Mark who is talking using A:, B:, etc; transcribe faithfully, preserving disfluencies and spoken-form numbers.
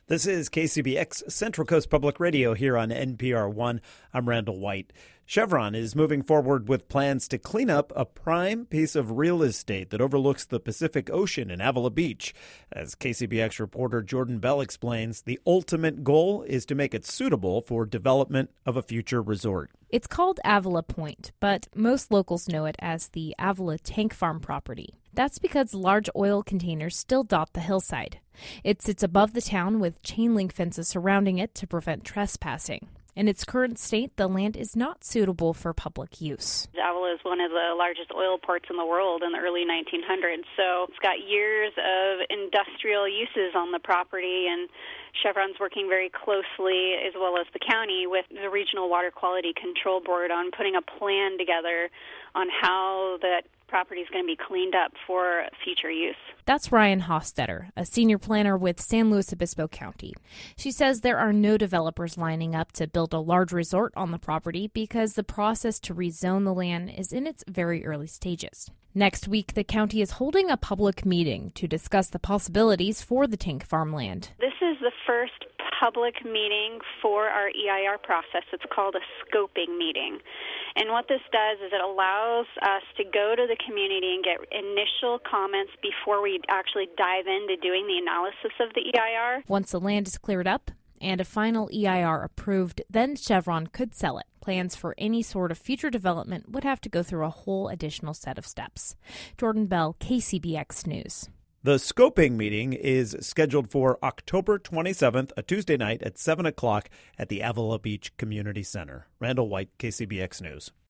A: This is K C B X Central Coast Public Radio here on N P R one. I'm Randall White. Chevron is moving forward with plans to clean up a prime piece of real estate that overlooks the Pacific Ocean in Avila Beach. As K C B X reporter Jordan Bell explains, the ultimate goal is to make it suitable for development of a future resort.
B: It's called Avila Point, but most locals know it as the Avila Tank Farm property. That's because large oil containers still dot the hillside. It sits above the town with chain link fences surrounding it to prevent trespassing. In its current state, the land is not suitable for public use.
C: Avila is one of the largest oil ports in the world in the early nineteen hundreds, so it's got years of industrial uses on the property, and Chevron's working very closely, as well as the county, with the Regional Water Quality Control Board on putting a plan together on how that property is going to be cleaned up for future use.
B: That's Ryan Hostetter, a senior planner with San Luis Obispo County. She says there are no developers lining up to build a large resort on the property because the process to rezone the land is in its very early stages. Next week, the county is holding a public meeting to discuss the possibilities for the tank farmland.
C: This is the first public meeting for our E I R process. It's called a scoping meeting. And what this does is it allows us to go to the community and get initial comments before we actually dive into doing the analysis of the E I R.
B: Once the land is cleared up and a final E I R approved, then Chevron could sell it. Plans for any sort of future development would have to go through a whole additional set of steps. Jordan Bell, K C B X News.
A: The scoping meeting is scheduled for October twenty-seventh, a Tuesday night at seven o'clock at the Avila Beach Community Center. Randall White, K C B X News.